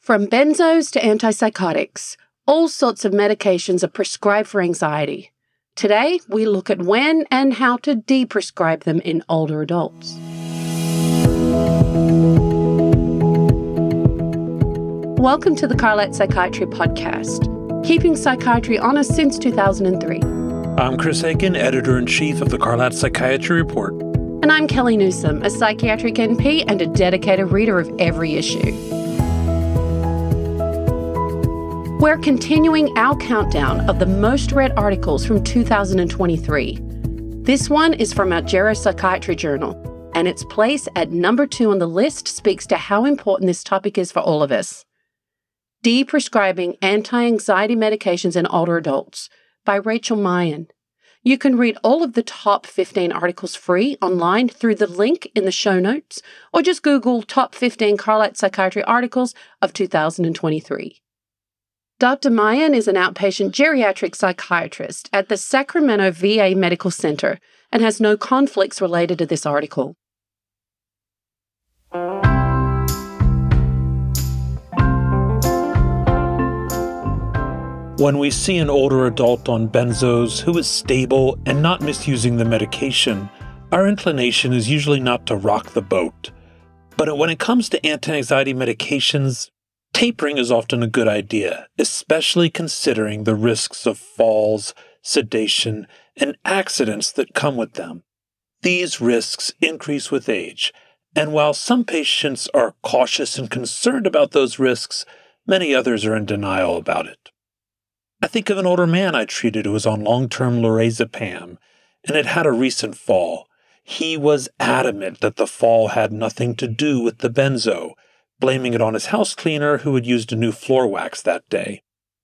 From benzos to antipsychotics, all sorts of medications are prescribed for anxiety. Today, we look at when and how to de-prescribe them in older adults. Welcome to the Carlat Psychiatry Podcast, keeping psychiatry honest since 2003. I'm Chris Aiken, Editor-in-Chief of the Carlat Psychiatry Report. And I'm Kelly Newsome, a psychiatric NP and a dedicated reader of every issue. We're continuing our countdown of the most read articles from 2023. This one is from our Geropsychiatry Journal, and its place at number 2 on the list speaks to how important this topic is for all of us. De-Prescribing Anti-Anxiety Medications in Older Adults by Rachel Mayen. You can read all of the top 15 articles free online through the link in the show notes, or just Google Top 15 Carlat Psychiatry Articles of 2023. Dr. Mayen is an outpatient geriatric psychiatrist at the Sacramento VA Medical Center and has no conflicts related to this article. When we see an older adult on benzos who is stable and not misusing the medication, our inclination is usually not to rock the boat. But when it comes to anti-anxiety medications, tapering is often a good idea, especially considering the risks of falls, sedation, and accidents that come with them. These risks increase with age, and while some patients are cautious and concerned about those risks, many others are in denial about it. I think of an older man I treated who was on long-term lorazepam and had had a recent fall. He was adamant that the fall had nothing to do with the benzo, blaming it on his house cleaner who had used a new floor wax that day.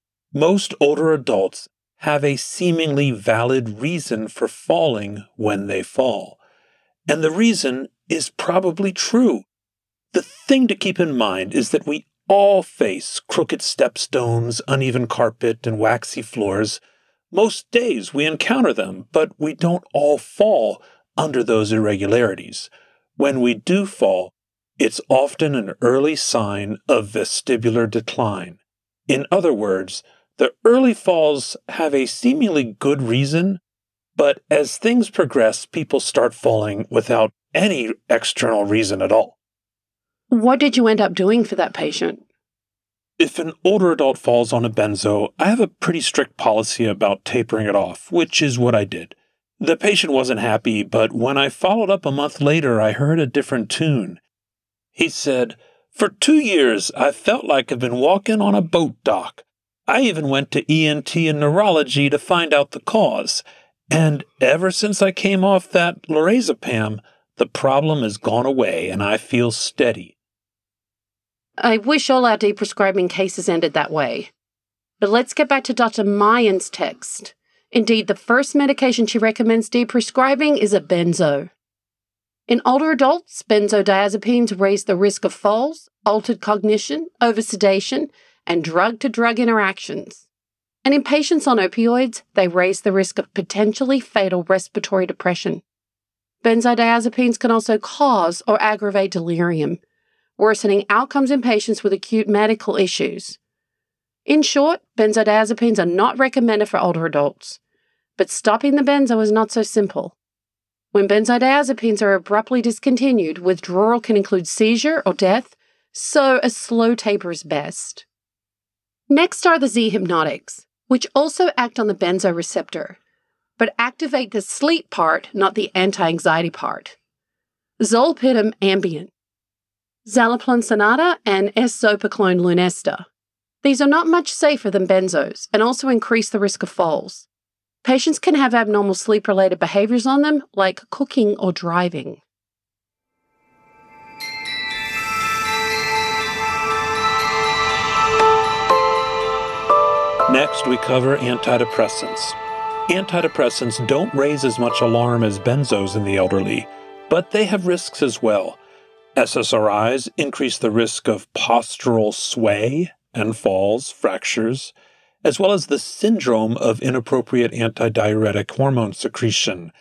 Most older adults have a seemingly valid reason for falling when they fall, and the reason is probably true. The thing to keep in mind is that we all face crooked stepstones, uneven carpet, and waxy floors. Most days we encounter them, but we don't all fall under those irregularities. When we do fall, it's often an early sign of vestibular decline. In other words, the early falls have a seemingly good reason, but as things progress, people start falling without any external reason at all. What did you end up doing for that patient? If an older adult falls on a benzo, I have a pretty strict policy about tapering it off, which is what I did. The patient wasn't happy, but when I followed up a month later, I heard a different tune. He said, "For 2 years, I felt like I've been walking on a boat dock. I even went to ENT and neurology to find out the cause. And ever since I came off that lorazepam, the problem has gone away and I feel steady." I wish all our de-prescribing cases ended that way. But let's get back to Dr. Mayen's text. Indeed, the first medication she recommends de-prescribing is a benzo. In older adults, benzodiazepines raise the risk of falls, altered cognition, oversedation, and drug-to-drug interactions. And in patients on opioids, they raise the risk of potentially fatal respiratory depression. Benzodiazepines can also cause or aggravate delirium, worsening outcomes in patients with acute medical issues. In short, benzodiazepines are not recommended for older adults, but stopping the benzo is not so simple. When benzodiazepines are abruptly discontinued, withdrawal can include seizure or death, so a slow taper is best. Next are the Z-hypnotics, which also act on the benzo receptor, but activate the sleep part, not the anti-anxiety part. Zolpidem Ambient, Zaloplan Sonata, and Esopiclone Lunesta. These are not much safer than benzos and also increase the risk of falls. Patients can have abnormal sleep-related behaviors on them, like cooking or driving. Next, we cover antidepressants. Antidepressants don't raise as much alarm as benzos in the elderly, but they have risks as well. SSRIs increase the risk of postural sway and falls, fractures, as well as the syndrome of inappropriate antidiuretic hormone secretion,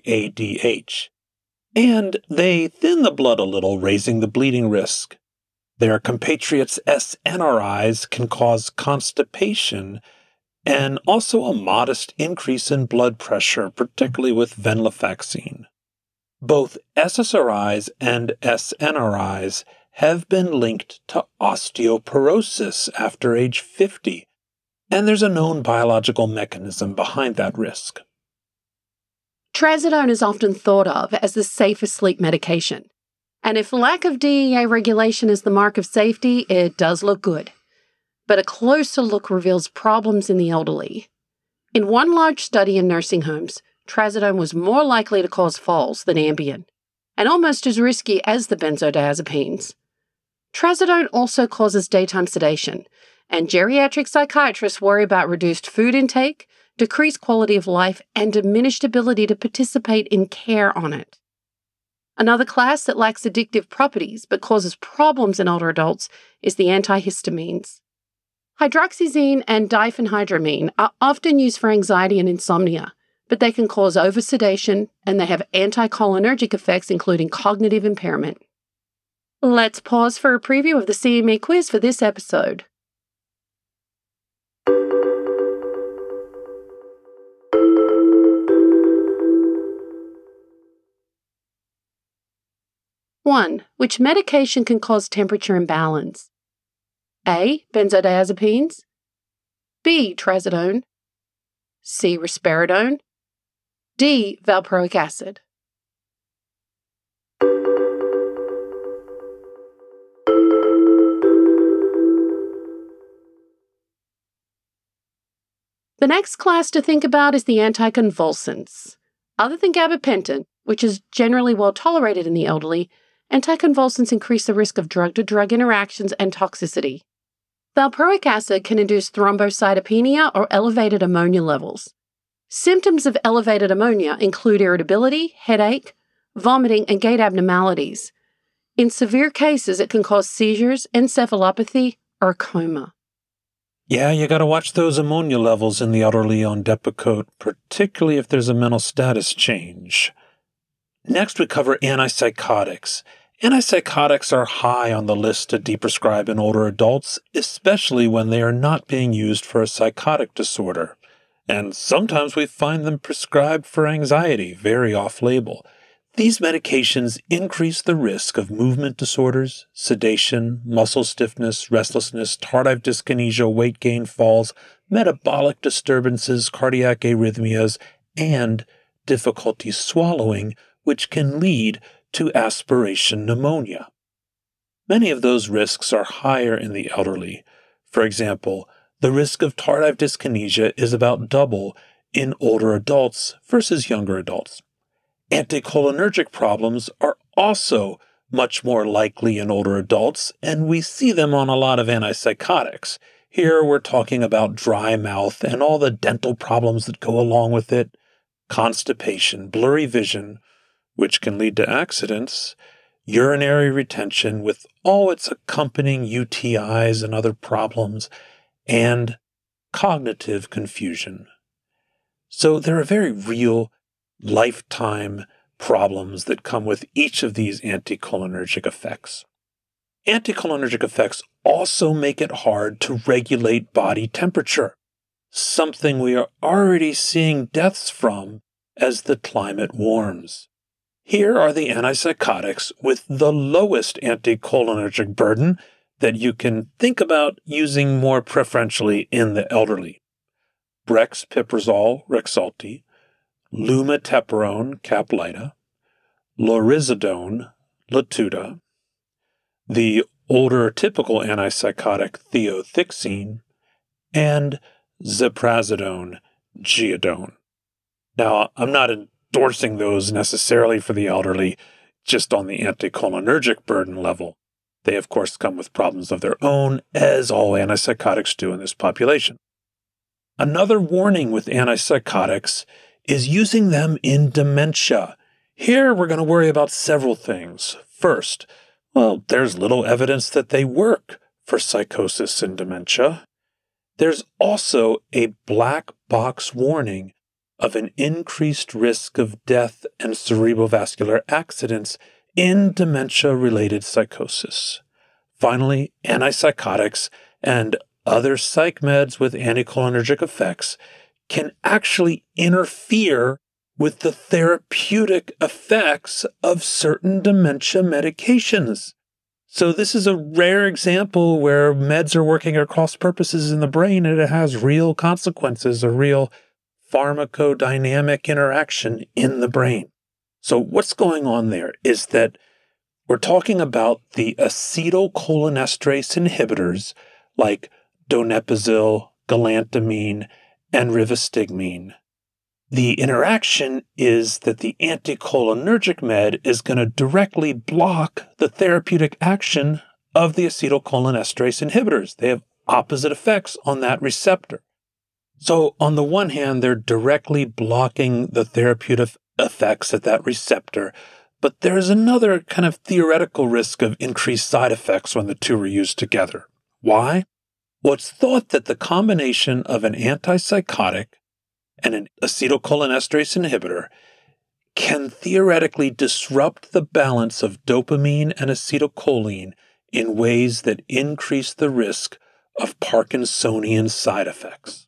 SIADH. And they thin the blood a little, raising the bleeding risk. Their compatriots' SNRIs can cause constipation and also a modest increase in blood pressure, particularly with venlafaxine. Both SSRIs and SNRIs have been linked to osteoporosis after age 50, and there's a known biological mechanism behind that risk. Trazodone is often thought of as the safest sleep medication. And if lack of DEA regulation is the mark of safety, it does look good. But a closer look reveals problems in the elderly. In one large study in nursing homes, trazodone was more likely to cause falls than Ambien, and almost as risky as the benzodiazepines. Trazodone also causes daytime sedation, and geriatric psychiatrists worry about reduced food intake, decreased quality of life, and diminished ability to participate in care on it. Another class that lacks addictive properties but causes problems in older adults is the antihistamines. Hydroxyzine and diphenhydramine are often used for anxiety and insomnia, but they can cause oversedation and they have anticholinergic effects, including cognitive impairment. Let's pause for a preview of the CME quiz for this episode. One, which medication can cause temperature imbalance? A. Benzodiazepines. B. Trazodone. C. Risperidone. D. Valproic acid. The next class to think about is the anticonvulsants. Other than gabapentin, which is generally well tolerated in the elderly, anticonvulsants increase the risk of drug-to-drug interactions and toxicity. Valproic acid can induce thrombocytopenia or elevated ammonia levels. Symptoms of elevated ammonia include irritability, headache, vomiting, and gait abnormalities. In severe cases, it can cause seizures, encephalopathy, or coma. Yeah, you gotta watch those ammonia levels in the elderly on Depakote, particularly if there's a mental status change. Next, we cover antipsychotics. Antipsychotics are high on the list to deprescribe in older adults, especially when they are not being used for a psychotic disorder. And sometimes we find them prescribed for anxiety, very off-label. These medications increase the risk of movement disorders, sedation, muscle stiffness, restlessness, tardive dyskinesia, weight gain, falls, metabolic disturbances, cardiac arrhythmias, and difficulty swallowing, which can lead to aspiration pneumonia. Many of those risks are higher in the elderly. For example, the risk of tardive dyskinesia is about double in older adults versus younger adults. Anticholinergic problems are also much more likely in older adults, and we see them on a lot of antipsychotics. Here we're talking about dry mouth and all the dental problems that go along with it, constipation, blurry vision, which can lead to accidents, urinary retention with all its accompanying UTIs and other problems, and cognitive confusion. So there are very real lifetime problems that come with each of these anticholinergic effects. Anticholinergic effects also make it hard to regulate body temperature, something we are already seeing deaths from as the climate warms. Here are the antipsychotics with the lowest anticholinergic burden that you can think about using more preferentially in the elderly. Brexpiprazole Rexulti, lumateperone Caplyta, lorazepam Latuda, the older typical antipsychotic Thiothiazide, and ziprasidone Geodone. Now, I'm not endorsing those necessarily for the elderly, just on the anticholinergic burden level. They, of course, come with problems of their own, as all antipsychotics do in this population. Another warning with antipsychotics is using them in dementia. Here, we're going to worry about several things. First, there's little evidence that they work for psychosis and dementia. There's also a black box warning of an increased risk of death and cerebrovascular accidents in dementia-related psychosis. Finally, antipsychotics and other psych meds with anticholinergic effects can actually interfere with the therapeutic effects of certain dementia medications. So this is a rare example where meds are working at cross purposes in the brain and it has real consequences, a real pharmacodynamic interaction in the brain. So what's going on there is that we're talking about the acetylcholinesterase inhibitors like donepezil, galantamine, and rivastigmine. The interaction is that the anticholinergic med is going to directly block the therapeutic action of the acetylcholinesterase inhibitors. They have opposite effects on that receptor. So on the one hand, they're directly blocking the therapeutic effects at that receptor, but there's another kind of theoretical risk of increased side effects when the two are used together. Why? Well, it's thought that the combination of an antipsychotic and an acetylcholinesterase inhibitor can theoretically disrupt the balance of dopamine and acetylcholine in ways that increase the risk of Parkinsonian side effects.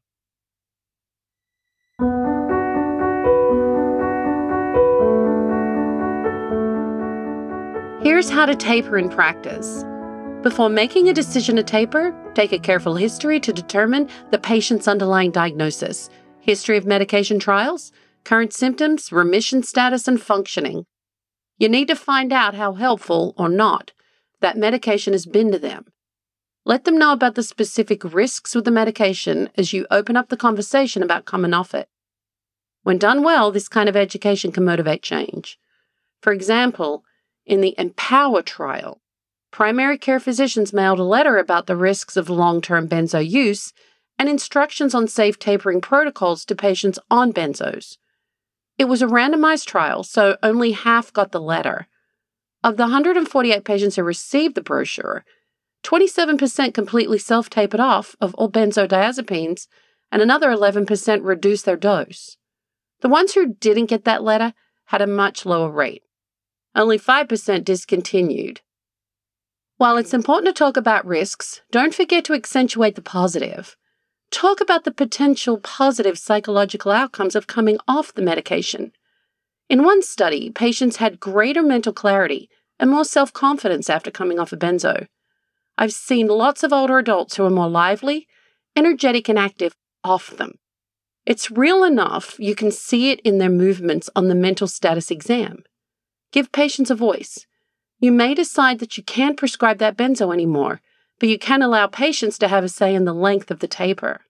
Here's how to taper in practice. Before making a decision to taper, take a careful history to determine the patient's underlying diagnosis, history of medication trials, current symptoms, remission status, and functioning. You need to find out how helpful or not that medication has been to them. Let them know about the specific risks with the medication as you open up the conversation about coming off it. When done well, this kind of education can motivate change. For example, in the EMPOWER trial, primary care physicians mailed a letter about the risks of long-term benzo use and instructions on safe tapering protocols to patients on benzos. It was a randomized trial, so only half got the letter. Of the 148 patients who received the brochure, 27% completely self-tapered off of all benzodiazepines, and another 11% reduced their dose. The ones who didn't get that letter had a much lower rate. Only 5% discontinued. While it's important to talk about risks, don't forget to accentuate the positive. Talk about the potential positive psychological outcomes of coming off the medication. In one study, patients had greater mental clarity and more self-confidence after coming off a benzo. I've seen lots of older adults who are more lively, energetic, and active off them. It's real enough you can see it in their movements on the mental status exam. Give patients a voice. You may decide that you can't prescribe that benzo anymore, but you can allow patients to have a say in the length of the taper.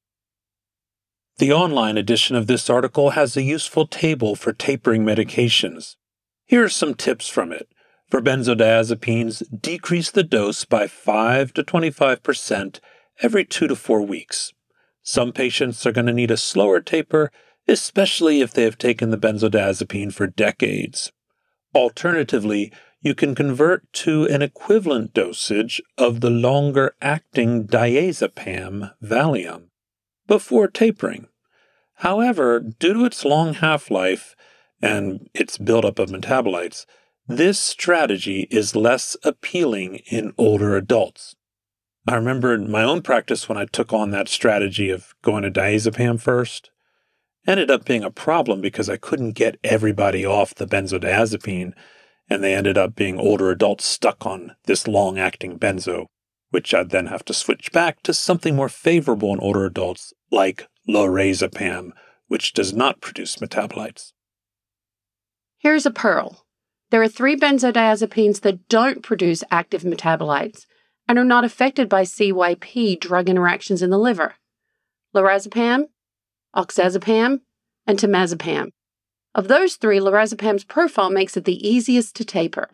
The online edition of this article has a useful table for tapering medications. Here are some tips from it. For benzodiazepines, decrease the dose by 5 to 25% every 2 to 4 weeks. Some patients are going to need a slower taper, especially if they have taken the benzodiazepine for decades. Alternatively, you can convert to an equivalent dosage of the longer-acting diazepam, Valium, before tapering. However, due to its long half-life and its buildup of metabolites, this strategy is less appealing in older adults. I remember in my own practice when I took on that strategy of going to diazepam first. Ended up being a problem because I couldn't get everybody off the benzodiazepine, and they ended up being older adults stuck on this long-acting benzo, which I'd then have to switch back to something more favorable in older adults, like lorazepam, which does not produce metabolites. Here's a pearl. There are 3 benzodiazepines that don't produce active metabolites and are not affected by CYP drug interactions in the liver: lorazepam, oxazepam, and temazepam. Of those 3, lorazepam's profile makes it the easiest to taper.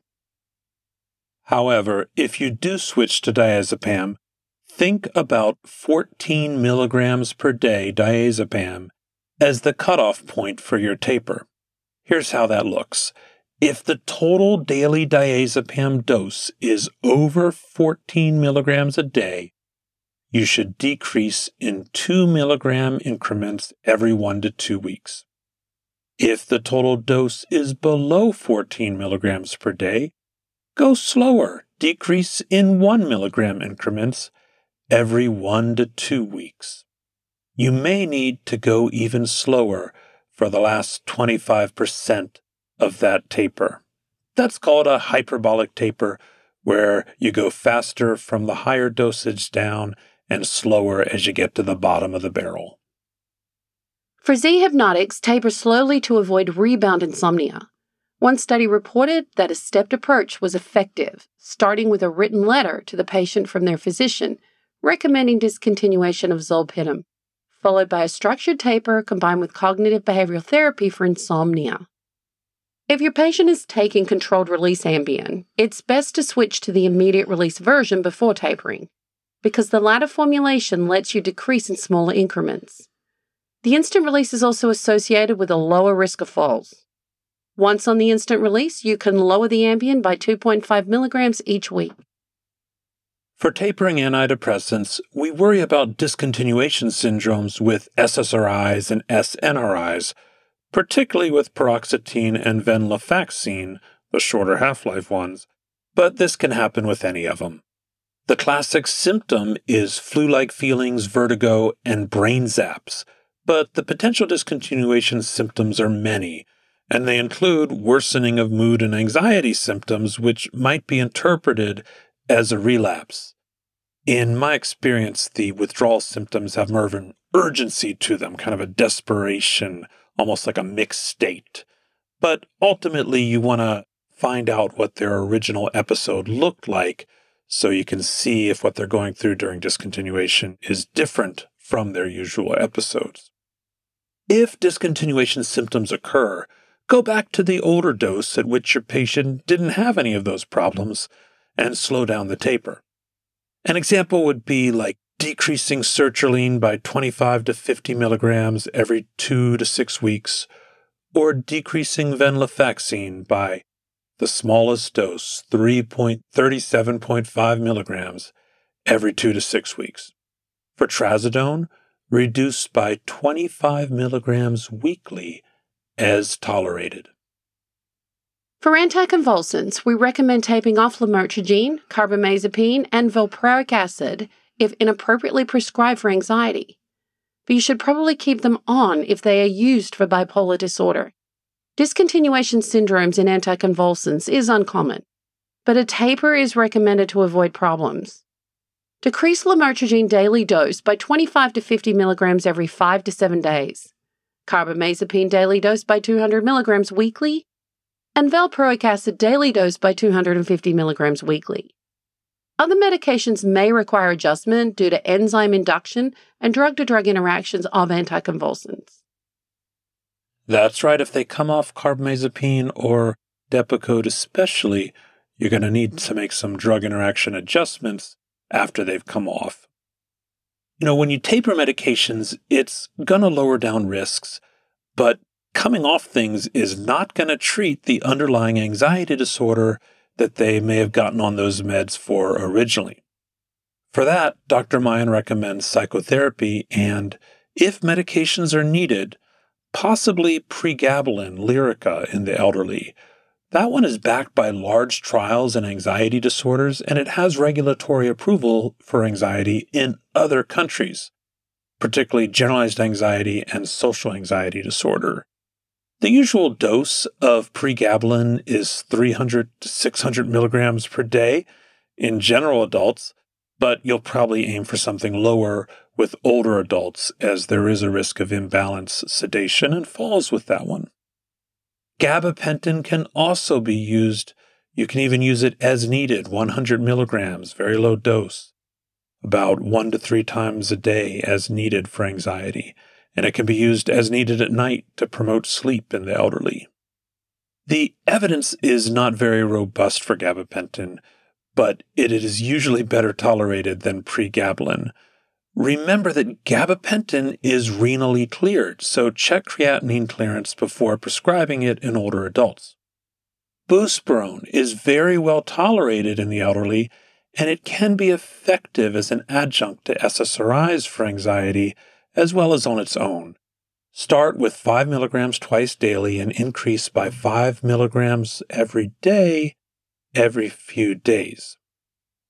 However, if you do switch to diazepam, think about 14 milligrams per day diazepam as the cutoff point for your taper. Here's how that looks. If the total daily diazepam dose is over 14 milligrams a day, you should decrease in 2 milligram increments every 1 to 2 weeks. If the total dose is below 14 milligrams per day, go slower decrease in 1 milligram increments every 1 to 2 weeks. You may need to go even slower for the last 25% of that taper. That's called a hyperbolic taper, where you go faster from the higher dosage down and slower as you get to the bottom of the barrel. For Z hypnotics, taper slowly to avoid rebound insomnia. One study reported that a stepped approach was effective, starting with a written letter to the patient from their physician recommending discontinuation of zolpidem, followed by a structured taper combined with cognitive behavioral therapy for insomnia. If your patient is taking controlled release Ambien, it's best to switch to the immediate release version before tapering, because the latter formulation lets you decrease in smaller increments. The instant release is also associated with a lower risk of falls. Once on the instant release, you can lower the Ambien by 2.5 milligrams each week. For tapering antidepressants, we worry about discontinuation syndromes with SSRIs and SNRIs, particularly with paroxetine and venlafaxine, the shorter half-life ones, but this can happen with any of them. The classic symptom is flu-like feelings, vertigo, and brain zaps, but the potential discontinuation symptoms are many, and they include worsening of mood and anxiety symptoms, which might be interpreted as a relapse. In my experience, the withdrawal symptoms have more of an urgency to them, kind of a desperation, almost like a mixed state. But ultimately, you want to find out what their original episode looked like so you can see if what they're going through during discontinuation is different from their usual episodes. If discontinuation symptoms occur, go back to the older dose at which your patient didn't have any of those problems and slow down the taper. An example would be like decreasing sertraline by 25 to 50 milligrams every 2 to 6 weeks, or decreasing venlafaxine by the smallest dose, 37.5 milligrams every 2 to 6 weeks. For trazodone, reduce by 25 milligrams weekly as tolerated. For anticonvulsants, we recommend taping off lamotrigine, carbamazepine, and valproic acid if inappropriately prescribed for anxiety. But you should probably keep them on if they are used for bipolar disorder. Discontinuation syndromes in anticonvulsants is uncommon, but a taper is recommended to avoid problems. Decrease lamotrigine daily dose by 25 to 50 milligrams every 5 to 7 days. Carbamazepine daily dose by 200 milligrams weekly, and valproic acid daily dose by 250 milligrams weekly. Other medications may require adjustment due to enzyme induction and drug-to-drug interactions of anticonvulsants. That's right, if they come off carbamazepine or Depakote especially, you're going to need to make some drug interaction adjustments after they've come off. When you taper medications, it's going to lower down risks, but coming off things is not going to treat the underlying anxiety disorder that they may have gotten on those meds for originally. For that, Dr. Mayan recommends psychotherapy and, if medications are needed, possibly pregabalin, Lyrica in the elderly. That one is backed by large trials in anxiety disorders, and it has regulatory approval for anxiety in other countries, particularly generalized anxiety and social anxiety disorder. The usual dose of pregabalin is 300 to 600 milligrams per day in general adults, but you'll probably aim for something lower with older adults, as there is a risk of imbalance sedation and falls with that one. Gabapentin can also be used. You can even use it as needed, 100 milligrams, very low dose, about 1 to 3 times a day as needed for anxiety. And it can be used as needed at night to promote sleep in the elderly. The evidence is not very robust for gabapentin, but it is usually better tolerated than pregabalin. Remember that gabapentin is renally cleared, so check creatinine clearance before prescribing it in older adults. Buspirone is very well tolerated in the elderly, and it can be effective as an adjunct to SSRIs for anxiety, as well as on its own. Start with 5 milligrams twice daily and increase by 5 milligrams every day, every few days.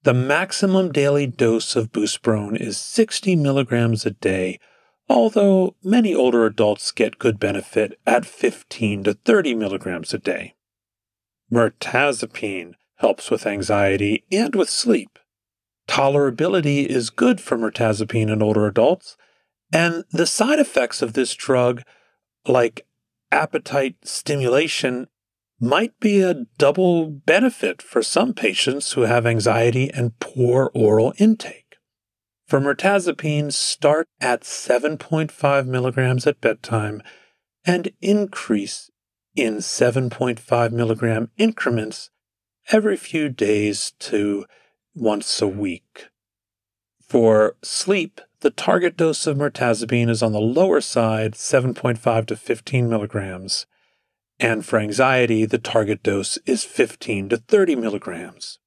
The maximum daily dose of buspirone is 60 milligrams a day, although many older adults get good benefit at 15 to 30 milligrams a day. Mirtazapine helps with anxiety and with sleep. Tolerability is good for mirtazapine in older adults, and the side effects of this drug, like appetite stimulation, might be a double benefit for some patients who have anxiety and poor oral intake. For mirtazapine, start at 7.5 milligrams at bedtime and increase in 7.5 milligram increments every few days to once a week. For sleep, the target dose of mirtazapine is on the lower side, 7.5 to 15 milligrams. And for anxiety, the target dose is 15 to 30 milligrams.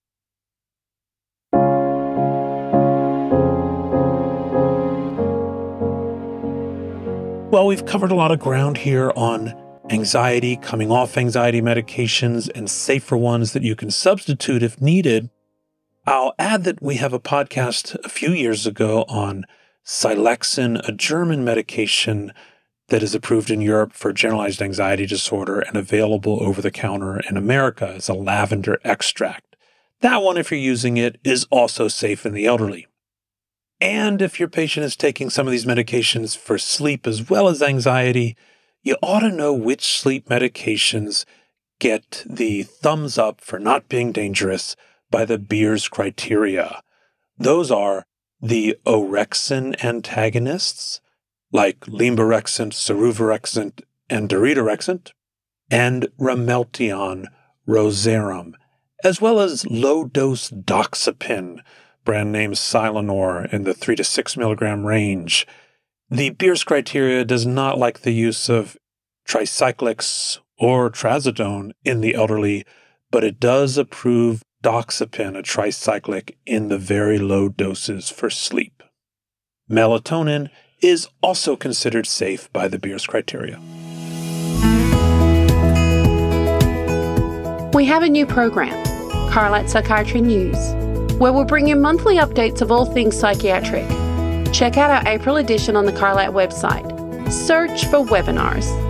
Well, we've covered a lot of ground here on anxiety, coming off anxiety medications, and safer ones that you can substitute if needed. I'll add that we have a podcast a few years ago on Silexin, a German medication that is approved in Europe for generalized anxiety disorder and available over the counter in America as a lavender extract. That one, if you're using it, is also safe in the elderly. And if your patient is taking some of these medications for sleep as well as anxiety, you ought to know which sleep medications get the thumbs up for not being dangerous by the Beers criteria. Those are the orexin antagonists, like lemborexant, suvorexant, and daridorexant, and Ramelteon rosarum, as well as low-dose doxepin, brand name Silanor, in the 3 to 6 milligram range. The Beers criteria does not like the use of tricyclics or trazodone in the elderly, but it does approve doxepin, a tricyclic, in the very low doses for sleep. Melatonin is also considered safe by the Beers criteria. We have a new program, Carlat Psychiatry News, where we'll bring you monthly updates of all things psychiatric. Check out our April edition on the Carlat website. Search for webinars.